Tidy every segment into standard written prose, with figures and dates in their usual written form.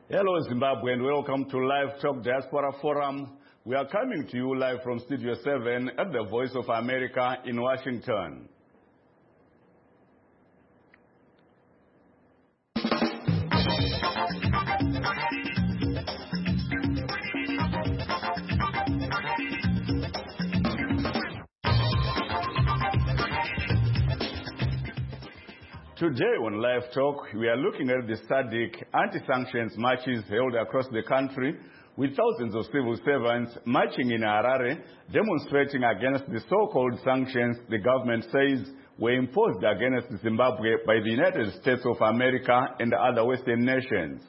Hello Zimbabwe and welcome to Live Talk Diaspora Forum. We are coming to you live from Studio 7 at the Voice of America in Washington. Today on Live Talk, we are looking at the SADC anti-sanctions marches held across the country with thousands of civil servants marching in Harare, demonstrating against the so-called sanctions the government says were imposed against Zimbabwe by the United States of America and other Western nations.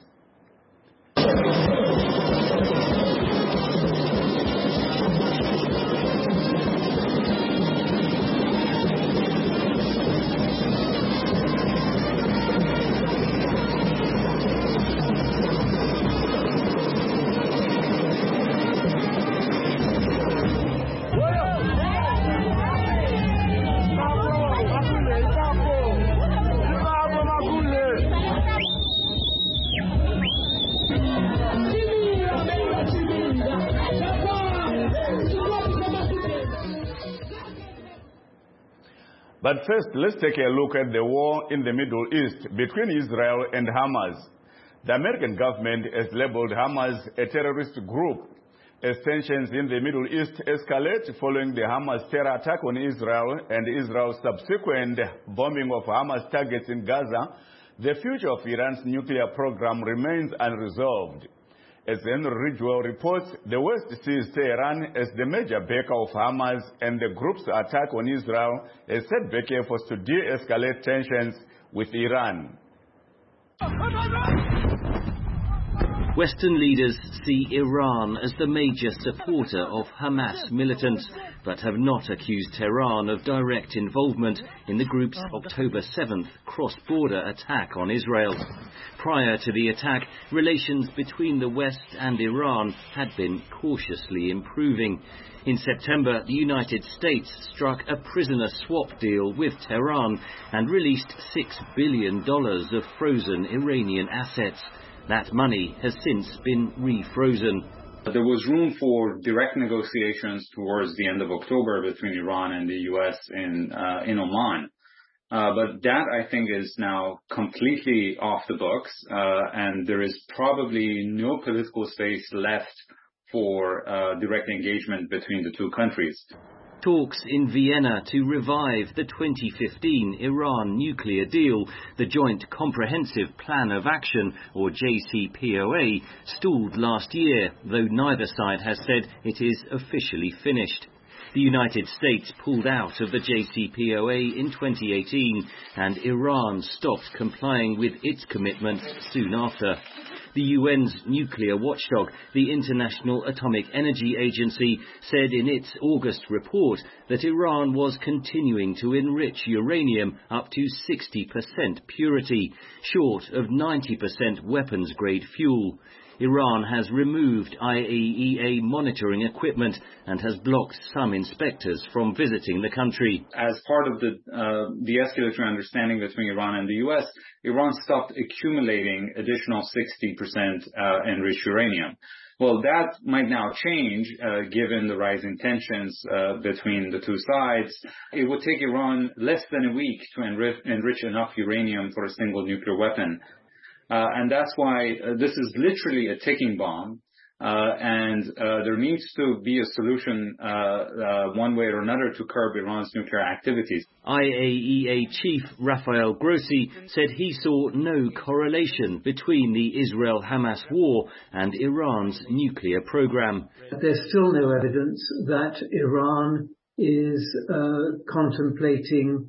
But first, let's take a look at the war in the Middle East between Israel and Hamas. The American government has labeled Hamas a terrorist group. As tensions in the Middle East escalate following the Hamas terror attack on Israel and Israel's subsequent bombing of Hamas targets in Gaza, the future of Iran's nuclear program remains unresolved. As Henry Ridgwell reports, the West sees Tehran as the major backer of Hamas, and the group's attack on Israel has set back efforts to de-escalate tensions with Iran. Western leaders see Iran as the major supporter of Hamas militants, but have not accused Tehran of direct involvement in the group's October 7th cross-border attack on Israel. Prior to the attack, relations between the West and Iran had been cautiously improving. In September, the United States struck a prisoner swap deal with Tehran and released $6 billion of frozen Iranian assets. That money has since been refrozen. There was room for direct negotiations towards the end of October between Iran and the U.S. in Oman. But that, I think, is now completely off the books, and there is probably no political space left for direct engagement between the two countries. Talks in Vienna to revive the 2015 Iran nuclear deal, the Joint Comprehensive Plan of Action, or JCPOA, stalled last year, though neither side has said it is officially finished. The United States pulled out of the JCPOA in 2018, and Iran stopped complying with its commitments soon after. The UN's nuclear watchdog, the International Atomic Energy Agency, said in its August report that Iran was continuing to enrich uranium up to 60% purity, short of 90% weapons-grade fuel. Iran has removed IAEA monitoring equipment and has blocked some inspectors from visiting the country. As part of the escalatory understanding between Iran and the U.S., Iran stopped accumulating additional 60% enriched uranium. Well, that might now change given the rising tensions between the two sides. It would take Iran less than a week to enrich enough uranium for a single nuclear weapon. And that's why this is literally a ticking bomb, and there needs to be a solution one way or another to curb Iran's nuclear activities. IAEA Chief Rafael Grossi said he saw no correlation between the Israel-Hamas war and Iran's nuclear program. There's still no evidence that Iran is contemplating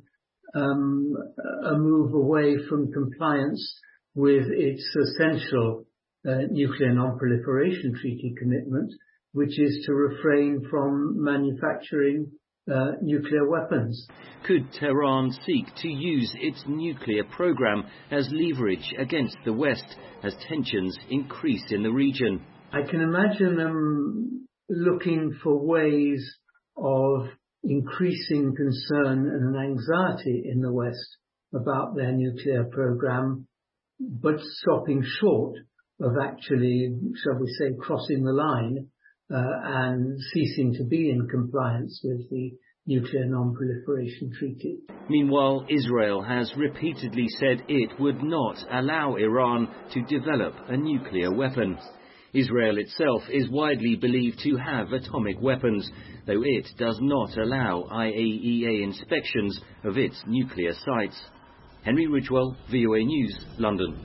a move away from compliance with its essential nuclear non-proliferation treaty commitment, which is to refrain from manufacturing nuclear weapons. Could Tehran seek to use its nuclear program as leverage against the West as tensions increase in the region? I can imagine them looking for ways of increasing concern and an anxiety in the West about their nuclear program, but stopping short actually, shall we say, crossing the line and ceasing to be in compliance with the Nuclear Non-Proliferation Treaty. Meanwhile, Israel has repeatedly said it would not allow Iran to develop a nuclear weapon. Israel itself is widely believed to have atomic weapons, though it does not allow IAEA inspections of its nuclear sites. Henry Ridgewell, VOA News, London.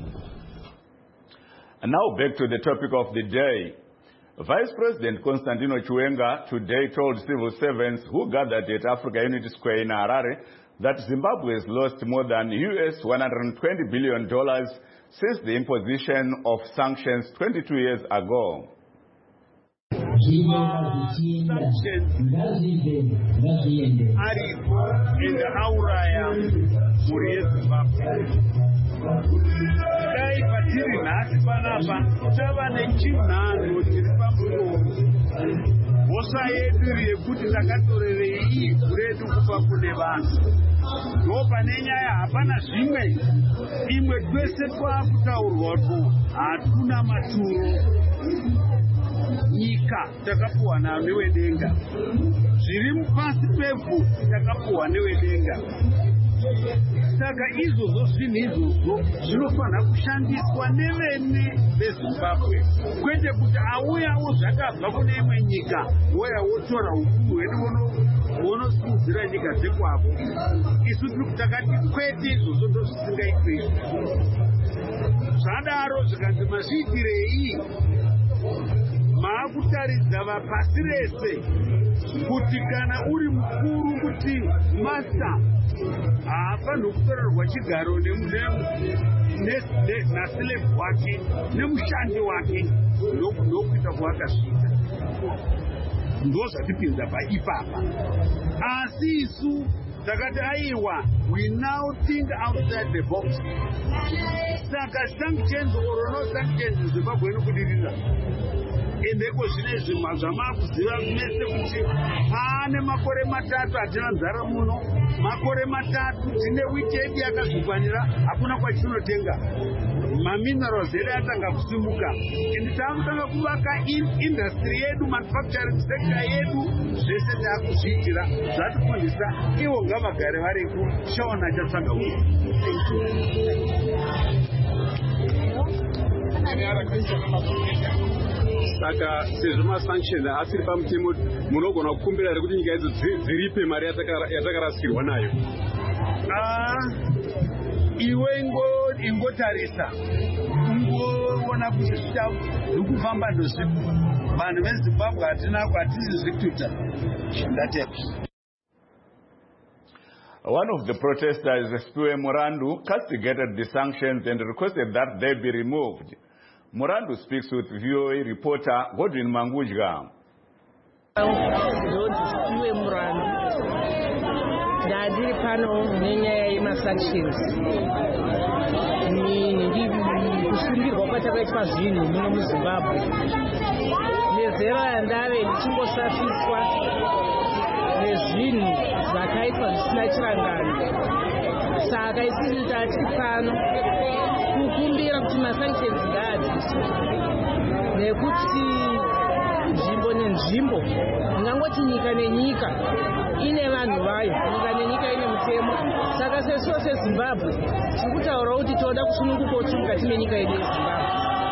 And now back to the topic of the day. Vice President Constantino Chiwenga today told civil servants who gathered at Africa Unity Square in Harare that Zimbabwe has lost more than $120 billion since the imposition of sanctions 22 years ago. Hosa yedu yekuti takatorerei kuretu kupa kune vanhu ndopa nenyaya hapana zvimwe imwe twese twakutaurwa ko hatuna maturo nyika takapuwa nayo newedenga zviri mupasi pevhu takapuwa newedenga saka izvozvo zvinhu izvozvo zvinofanira kushandiswa nevene veZimbabwe kwete kuti auyawo zvakabva kune imwe nyika woya wotora ukuru hwedu wonosimudzira nyika dzekwavo. Isu tiri takati kwete izvozvo ndozvisingaitwi. Zvadaro zvikanzi mazviitirei maakutaridza vapasi rese kuti kana uri mukuru kuti masta haafanirwi kutorerwa chigaro nasilebhu wake nemushandi wake ndokuita kwakasvika. Ndozvatipinza paipapa. Asi isu takati aiwa, we now think outside the box. Saka sanctions or no sanctions Zimbabwe inokudirira. Endeko zvinezvi zvamakuziva mese kuti paane makore matatu hatina nzara muno, makore matatu tine weekend yakazokwanira hakuna kwachinotenga. Maminerals edu atanga kusimuka. Ende taakutanga kuvaka industry yedu, manufacturing sector yedu, zvese taakuzviitira zvatifundisa ivo ngavagare variko shawana chatsvaga uno. Saka sezvo masanction asiri pamutemo munogona kukumbira kuti nyika idzo dziripe mari yatakarasikirwa nayo. Iwe ingotarisa ungoona kuti zvikufamba ndozvipi vanhu veZimbabwe hatizizvi kututa zvingatepi. One of the protesters, Spiwe Murandu, castigated the sanctions and requested that they be removed. Murandu speaks with VOA reporter Godwin Mangujga. Spiwe Murandu. Ndadiri pano nenyaya yemasanctions. Kusungirwa kwatakaitwa zvinhu muno muZimbabwe. Nezera yandave ndichingosafiswa nezvinhu zvakaitwa zvisina chirangano. Saka isini tati pano kukumbira kuti masanctions ngaadziswe. Nekuti nzvimbo nenzvimbo ngangoti nyika nenyika ine vanhu vayo, nyika nenyika ine mutemo. Saka sesuwo seZimbabwe tiri kutaura kuti toda kusununguka kuti mukati menyika yedu yeZimbabwe.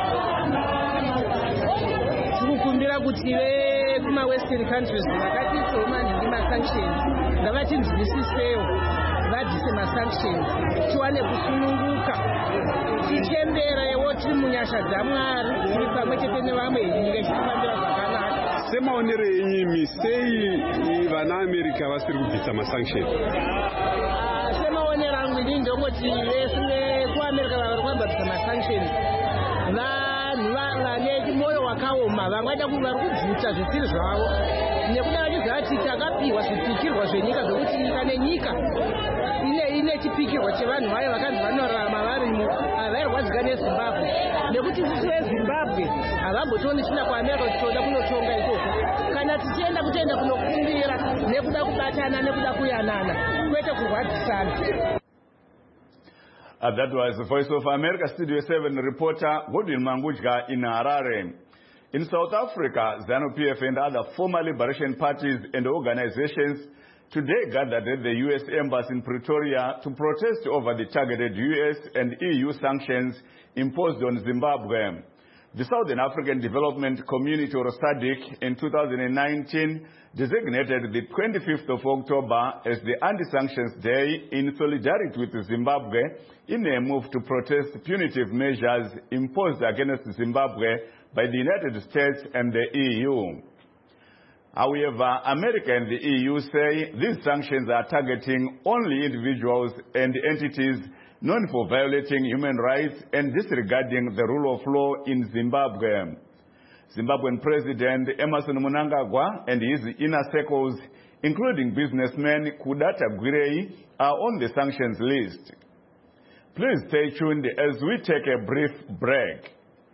Tiri kukumbira kuti vekuma-western countries vakatiisawo maningi masanctions ngavatinzwisisewo vadzise masanctions tiwane kusununguka tichemberewo tiri munyasha dzaMwari tiri pamwe chete nevamwe nyika ichifambira zvakanaka. Semaonero enyu sei vana America vasiri kubvisa masanctions? Semaonero angu inini ndongoti vese kuAmerica vari kubvisa masanctions vanhu vane moyo wakaoma, vangaita kuti vari kubvuta zvisiri zvavo nekuda vachizvati takapiwa zvipikirwa zvenyika zvokuti nyika nenyika ine chipikirwa chevanhu vayo vakanzi vanorarama varimo havairwadzika neZimbabwe nekuti isu veZimbabwe havambotoni tisina kuAmerica kuti toda kunotonga ikoko. Kana tichienda kutoenda kunokumbira nekuda kubatana nekuda kuyanana kwete kurwadzisana. That was Voice of America Studio 7 reporter Godwin Mangujka in Harare. In South Africa, ZANU-PF and other former liberation parties and organizations today gathered at the U.S. Embassy in Pretoria to protest over the targeted U.S. and EU sanctions imposed on Zimbabwe. The Southern African Development Community, or SADC, in 2019 designated the 25th of October as the Anti-Sanctions Day in solidarity with Zimbabwe in a move to protest punitive measures imposed against Zimbabwe by the United States and the EU. However, America and the EU say these sanctions are targeting only individuals and entities known for violating human rights and disregarding the rule of law in Zimbabwe. Zimbabwean President Emmerson Mnangagwa and his inner circles, including businessman Kudata Gwirei, are on the sanctions list. Please stay tuned as we take a brief break.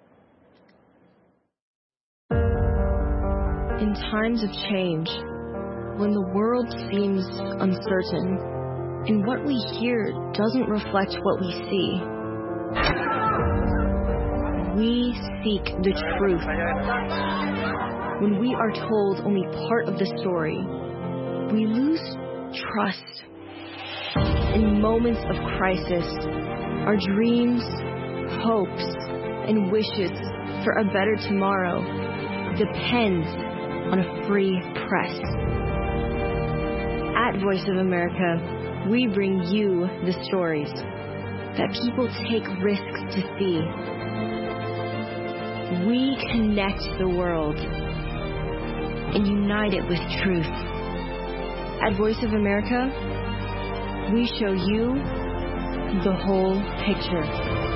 In times of change, when the world seems uncertain, and what we hear doesn't reflect what we see, we seek the truth. When we are told only part of the story, we lose trust. In moments of crisis, our dreams, hopes, and wishes for a better tomorrow depends on a free press. At Voice of America, we bring you the stories that people take risks to see. We connect the world and unite it with truth. At Voice of America, we show you the whole picture.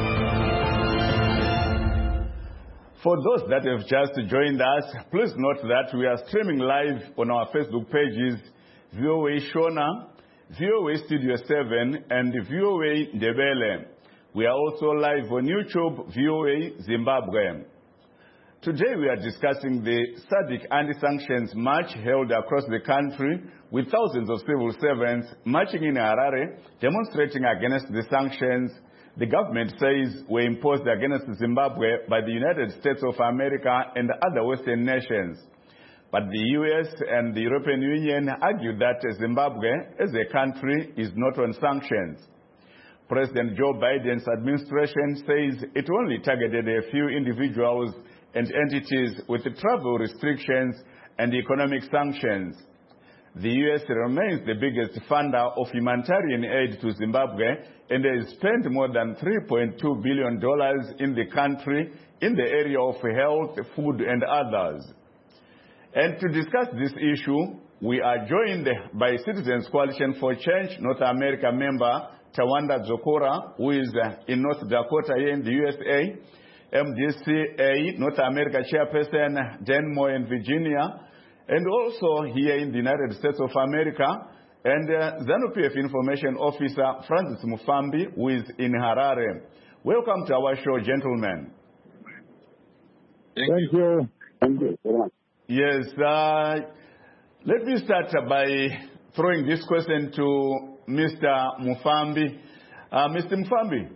For those that have just joined us, please note that we are streaming live on our Facebook pages, VOA Shona, VOA Studio 7, and VOA Ndebele. We are also live on YouTube, VOA Zimbabwe. Today we are discussing the SADC anti-sanctions march held across the country with thousands of civil servants marching in Harare, demonstrating against the sanctions the government says were imposed against Zimbabwe by the United States of America and other Western nations. But the US and the European Union argue that Zimbabwe, as a country, is not on sanctions. President Joe Biden's administration says it only targeted a few individuals and entities with travel restrictions and economic sanctions. The US remains the biggest funder of humanitarian aid to Zimbabwe and has spent more than $3.2 billion in the country in the area of health, food, and others. And to discuss this issue, we are joined by Citizens Coalition for Change North America member Tawanda Zokora, who is in North Dakota here in the USA, MDCA North America chairperson Dan Moore in Virginia, and also here in the United States of America, and ZANU-PF Information Officer Francis Mufambi, who is in Harare. Welcome to our show, gentlemen. Thank you. Thank you very much. Yes, let me start by throwing this question to Mr. Mufambi. Mr. Mufambi.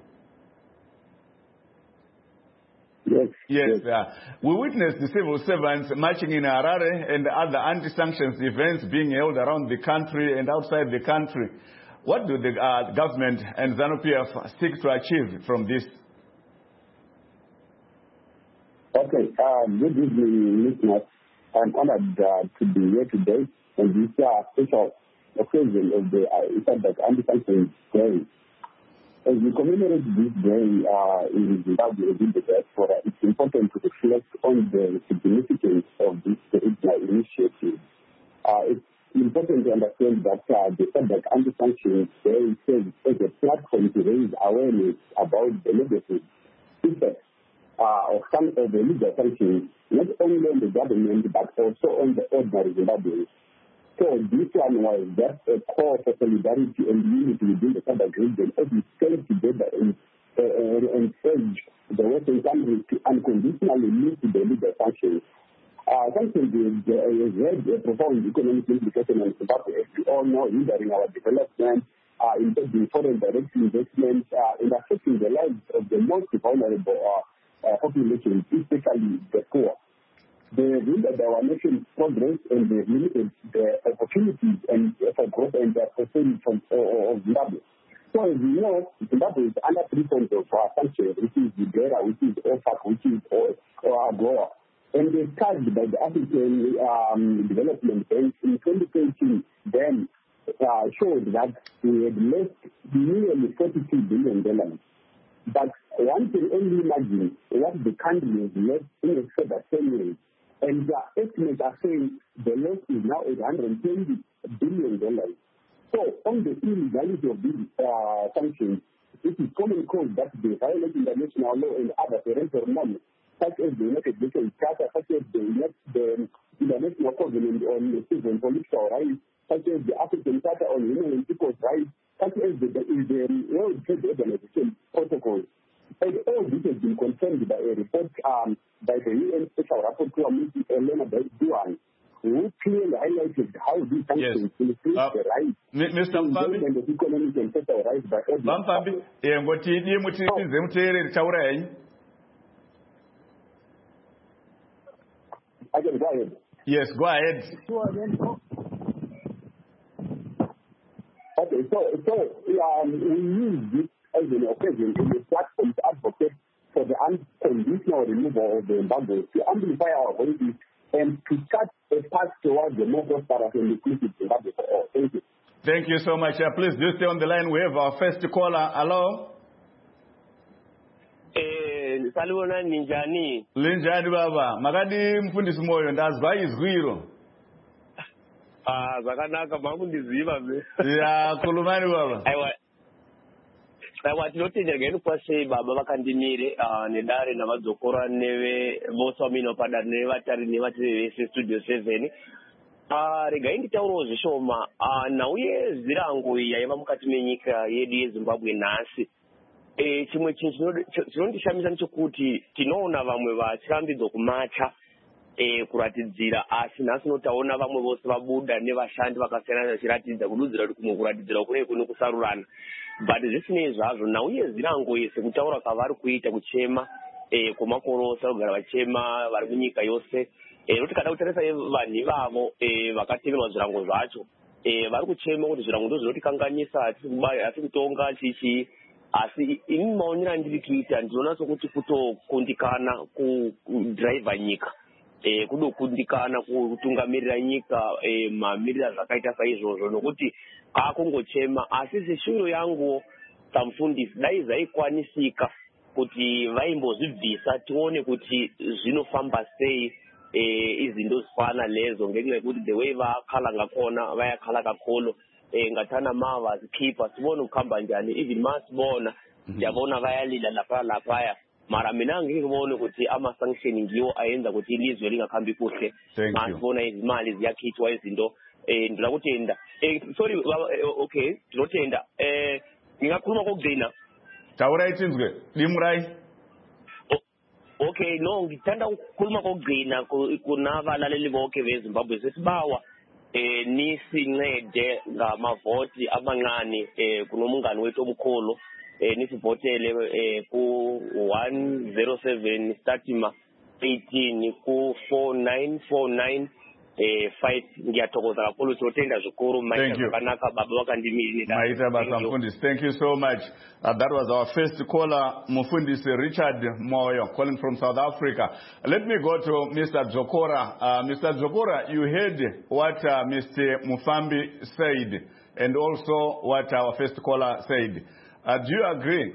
Yes. We witnessed the civil servants marching in Harare and other anti-sanctions events being held around the country and outside the country. What do the government and ZANU-PF seek to achieve from this? Okay, good evening, listeners. I'm honored to be here today on this special occasion of the Anti-Sanctions Day. As we commemorate this day in Zimbabwe, in the diaspora, it's important to reflect on the significance of this initiative. It's important to understand that the SADC Anti-Sanctions Day serves as a platform to raise awareness about the negative effects of some of the legal sanctions, not only on the government but also on the ordinary Zimbabweans. So this one was just a call for solidarity and unity within the SADC region as we stand together and urge the Western countries to unconditionally meet the legal sanctions. Sanctions has had a profound economic implication on Zimbabwe, as we all know, hindering our development, impeding foreign direct investment and affecting the lives of the most vulnerable populations, especially the poor. They hindered our nation's progress and they limited the opportunities and for growth and prosperity of Zimbabwe. So as you know, Zimbabwe is under 3 points of sanctions, which is Libera, which is OFAC, which is AGOA. And they charged by the African Development Bank in 2013, then showed that we had left nearly $42 billion. But one can only imagine what the country has left in a further 10 years. And the estimates are saying the loss is now $120 billion. So on the illegality of these sanctions, it is common cause that they violate international law and other parental norms, such as the United Nations Charter, such as the International Covenant on Civil and Political Rights, such as the African Charter on Human and People's Rights, such as the World Trade Organization protocols. And all this has been confirmed by a report by the UN Special Rapporteur, Ms. Elena Duan, who clearly highlighted how these sanctions increase the rights Mr. Mpambi, and the economic and social rights by all Mpambi, I can go ahead. Yes, go ahead. Okay, so we use this as an occasion in the platform to advocate for the unconditional removal of the embargo, to amplify our voices and to cut a path towards the more prosperous and inclusive Zimbabwe for all. Thank you. Thank you so much. Please do stay on the line. We have our first caller. Hello? Salona Ninjani. Linjani baba. Magadi mfundisi moyo ndazwa izwiro. Zakanaka makundiziva me. Ya kulumani baba. Aiwa tinotenda ngeni kwase baba vakandimire nedare navadzokora neve vose vamino padare nevatari nevatiri vese studio 7. Regai nditaurawo zvishoma nhau yezirango yaiva mukati menyika yedu yeZimbabwe nhasi. Chimwe chinhu chinondishamisa ndechekuti tinoona vamwe vachirambidzwa kumacha kuratidzira, asi nhasi notaona vamwe vose vabuda nevashandi vakasiyana vachiratidza kududzira kuti kumwe kuratidzira kune kune kusarurana. But zvisinei zvazvo nhau yezirango yese kutaura kwavari kuita kuchema kwemakorosa kugara vachema vari munyika yose noti kada kutarisa vanhu ivavo vakateverwa zvirango zvacho vari kuchema kuti zvirango ndozvinotikanganisa hasi kutonga chichi. Asi ini maonero andiri kuita ndinoona sokuti kutokundikana kudhiraivha nyika kudokundikana kutungamirira nyika mamirira zvakaita saizvozvo nokuti akungochema. Asi seshuviro yangu samufundisi dai zvaikwanisika kuti vaimbozvibvisa tione kuti zvinofamba sei izinto zifana lezo ngenxa yekuti the way vakhala ngakhona vayakhala kakhulu ngathana mava zikhipha sibone ukuhamba njani even masibona ndiyabona vayalila laphaya mara mina angikubona ukuthi ama-sanction ngiwo ayenza ukuthi ilizwe lingakhambi kuhle. Masibona izimali ziyakhithwa izinto ndila kutenda sorry okay ndinotenda ngingakhuluma kokugcina taura itinzwe limurai. Okay, no, ngithanda ukukhuluma kokugcina kunabalaleli bonke beZimbabwe sesibawa nisincede ngamavoti amancane kunomungane wethu omkhulu nisivotele ku-107 Statima 18 ku-4949 5. Ngiyathokoza kakhulu sotenda zvikuru makanaka baba vakandimiri. Maita basa Mfundisi. Thank you so much. That was our first caller, Mufundisi Richard Moyo, calling from South Africa. Let me go to Mr. Dzokora. Mr. Dzokora, you heard what Mr. Mufambi said and also what our first caller said. Do you agree?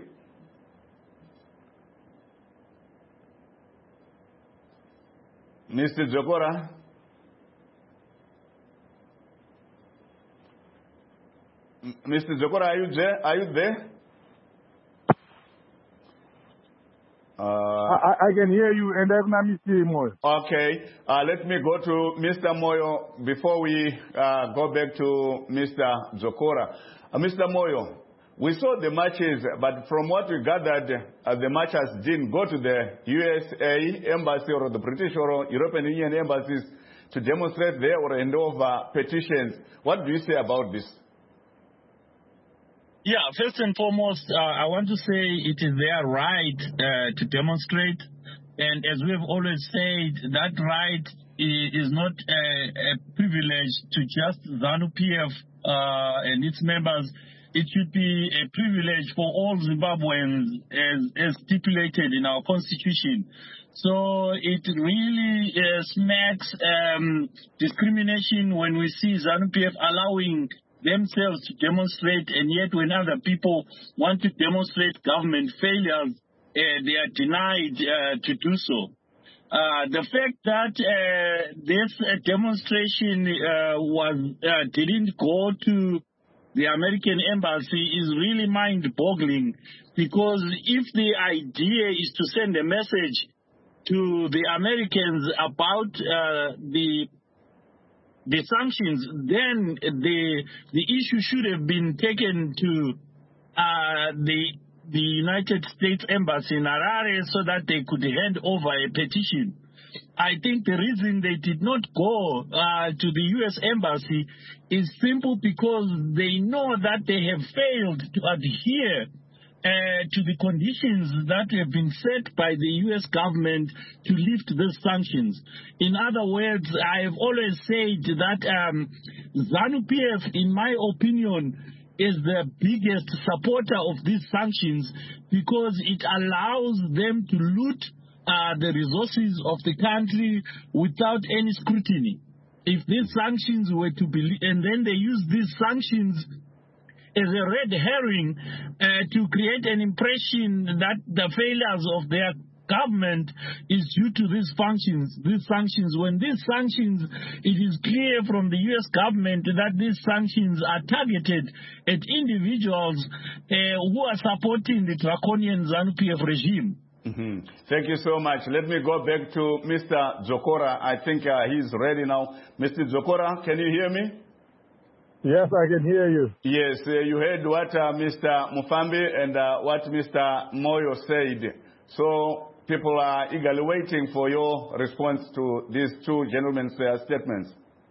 Mr. Dzokora? Mr. Dzokora, are you there? I can hear you, and I'm not Mr. Moyo. Okay, let me go to Mr. Moyo before we go back to Mr. Dzokora. Mr. Moyo, we saw the marches, but from what we gathered, the marchers didn't go to the USA embassy or the British or European Union embassies to demonstrate there or hand over petitions. What do you say about this? Yeah, first and foremost, I want to say it is their right to demonstrate. And as we have always said, that right is not a privilege to just ZANU-PF and its members. It should be a privilege for all Zimbabweans as stipulated in our constitution. So it really smacks discrimination when we see ZANU-PF allowing themselves to demonstrate, and yet when other people want to demonstrate government failures, they are denied to do so. The fact that this demonstration didn't go to the American embassy is really mind-boggling, because if the idea is to send a message to the Americans about the sanctions, then the issue should have been taken to the United States Embassy in Harare so that they could hand over a petition. I think the reason they did not go to the U.S. Embassy is simple because they know that they have failed to adhere to the conditions that have been set by the U.S. government to lift these sanctions. In other words, I have always said that ZANU-PF, in my opinion, is the biggest supporter of these sanctions because it allows them to loot the resources of the country without any scrutiny. If these sanctions were to be, and then they use these sanctions as a red herring to create an impression that the failures of their government is due to these sanctions. When these sanctions, it is clear from the U.S. government that these sanctions are targeted at individuals who are supporting the draconian ZANU-PF regime. Mm-hmm. Thank you so much. Let me go back to Mr. Dzokora. I think he's ready now. Mr. Dzokora, can you hear me? Yes, I can hear you. Yes, you heard what Mr. Mufambi and what Mr. Moyo said. So people are eagerly waiting for your response to these two gentlemen's statements.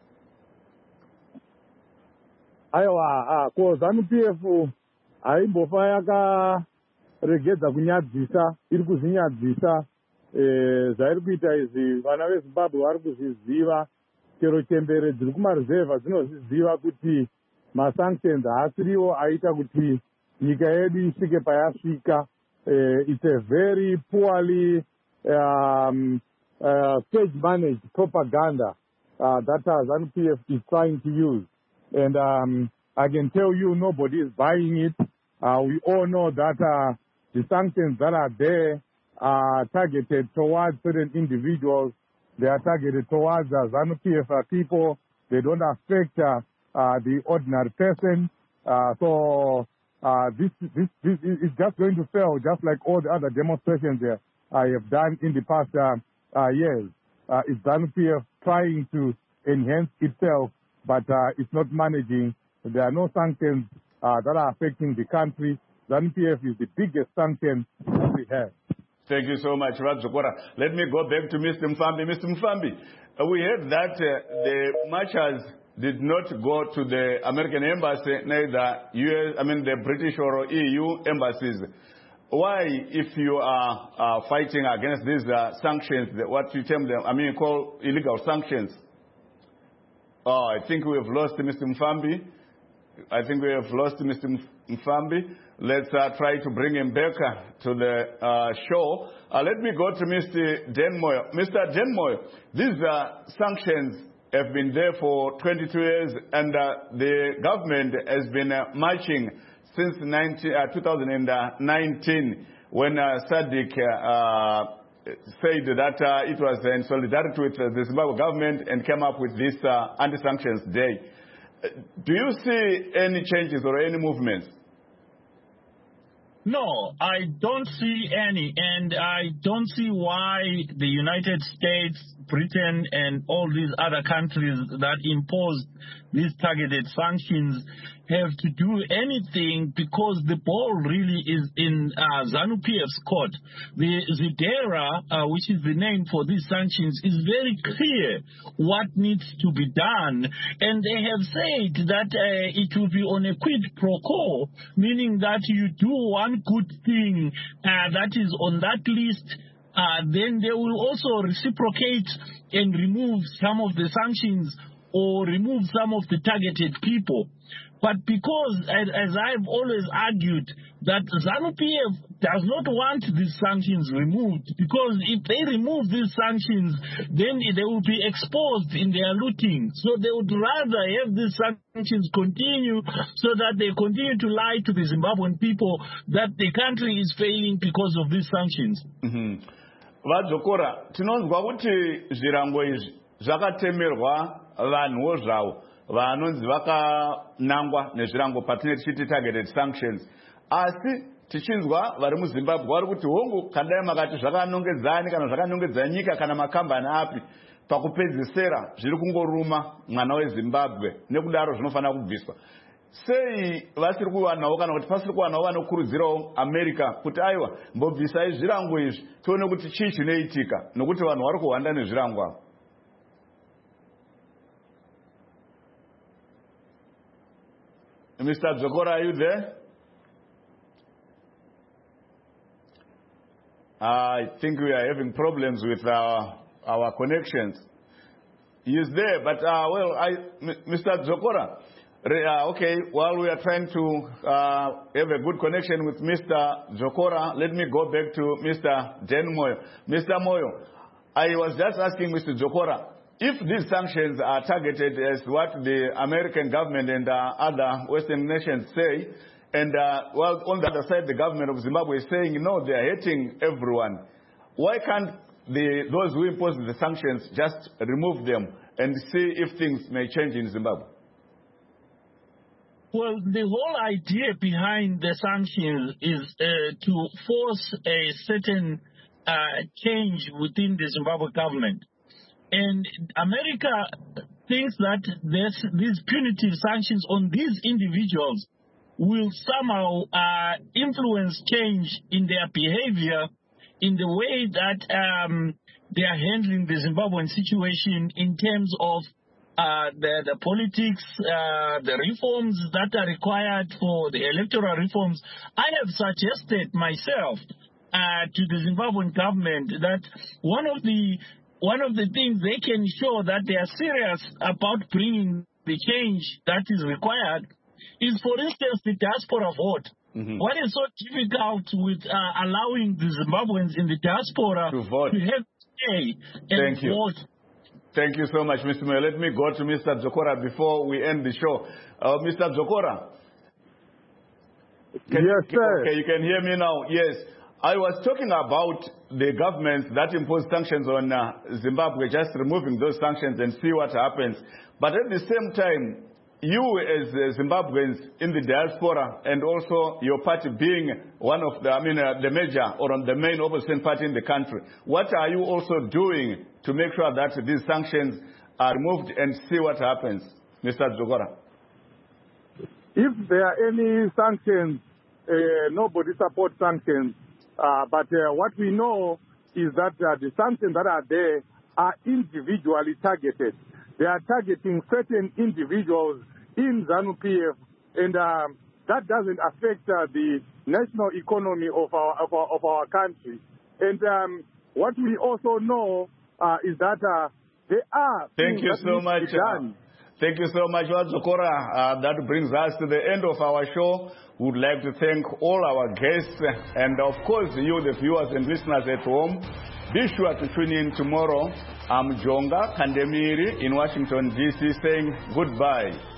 Aiwa, ko ZANU-PF aimbofa yakaregedza kunyadzisa, iri kuzinyadzisa zvairi kuita izvi vana veZimbabwe vari kuzviziva. Chero chembere dziri kumaruzevha dzinozviziva kuti masanctions haasiriwo aita kuti nyika yedu isvike payasvika. It's a very poorly stage-managed propaganda that ZANU-PF is trying to use. And I can tell you nobody is buying it. We all know that the sanctions that are there are targeted towards certain individuals. They are targeted towards ZANU-PF people. They don't affect the ordinary person. So this is just going to fail, just like all the other demonstrations I have done in the past years. It's ZANU-PF trying to enhance itself, but it's not managing. There are no sanctions that are affecting the country. ZANU-PF is the biggest sanction that we have. Thank you so much, Dzokora. Let me go back to Mr. Mufambi. Mr. Mufambi, we heard that the marchers did not go to the American embassy, neither the British or EU embassies. Why, if you are fighting against these sanctions, what you term them, call illegal sanctions? I think we have lost Mr. Mufambi. Let's try to bring him back to the show. Let me go to Mr. Denmoy. Mr. Denmoy, these sanctions have been there for 22 years, and the government has been marching since 2019 when Sadiq said that it was in solidarity with the Zimbabwe government and came up with this anti-sanctions day. Do you see any changes or any movements? No, I don't see any, and I don't see why the United States, Britain, and all these other countries that imposed these targeted sanctions have to do anything, because the ball really is in ZANU-PF's court. The ZIDERA, which is the name for these sanctions, is very clear what needs to be done. And they have said that it will be on a quid pro quo, meaning that you do one good thing that is on that list, then they will also reciprocate and remove some of the sanctions or remove some of the targeted people. But because, as I've always argued, that ZANU-PF does not want these sanctions removed, because if they remove these sanctions, then they will be exposed in their looting. So they would rather have these sanctions continue, so that they continue to lie to the Zimbabwean people that the country is failing because of these sanctions. Vadzokora, tinonzwa kuti zvirango izvi zvakatemerwa vanhuwo zvavo vanonzi vakanangwa nezvirango patinenge tichiti targeted sanctions. Asi tichinzwa vari muZimbabwe vari kuti hongu kadai makati zvakanongedzani kana zvakanongedza nyika kana makambani api, pakupedzisira zviri kungoruma mwana weZimbabwe, nekudaro zvinofanira kubviswa. Sei vasiri kuwanawo kana kuti pasiri kuwanawo vanokurudzirawo America kuti aiwa mbobvisai zvirango izvi tione kuti chii chinoitika, nokuti vanhu vari kuhwanda nezvirango ava. Mr. Dzokora, are you there? I think we are having problems with our connections. He is there, but Mr. Dzokora, okay, while we are trying to have a good connection with Mr. Dzokora, let me go back to Mr. Dan Moyo. Mr. Moyo, I was just asking Mr. Dzokora, if these sanctions are targeted as what the American government and other Western nations say, and well, on the other side, the government of Zimbabwe is saying, no, they are hating everyone. Why can't those who impose the sanctions just remove them and see if things may change in Zimbabwe? Well, the whole idea behind the sanctions is to force a certain change within the Zimbabwe government. And America thinks that these punitive sanctions on these individuals will somehow influence change in their behavior, in the way that they are handling the Zimbabwean situation in terms of the politics, the reforms that are required for the electoral reforms. I have suggested myself to the Zimbabwean government that one of the things they can show that they are serious about bringing the change that is required is, for instance, the diaspora vote. What is so difficult with allowing the Zimbabweans in the diaspora to vote, to have say and vote? Thank you so much, Mr. Mayor. Let me go to Mr. Dzokora before we end the show. Mr. Dzokora. Yes, sir. Okay, you can hear me now. Yes. I was talking about the governments that impose sanctions on Zimbabwe, just removing those sanctions and see what happens. But at the same time, you as Zimbabweans in the diaspora, and also your party being one of the major or the main opposition party in the country, what are you also doing to make sure that these sanctions are removed and see what happens? Mr. Dzokora. If there are any sanctions, nobody supports sanctions. But what we know is that the sanctions that are there are individually targeted. They are targeting certain individuals in ZANU-PF, and that doesn't affect the national economy of our country. And what we also know is that there are Thank you so much. Thank you so much, Dzokora. That brings us to the end of our show. We would like to thank all our guests and, of course, you, the viewers and listeners at home. Be sure to tune in tomorrow. I'm Jonga Kandemiri in Washington, D.C., saying goodbye.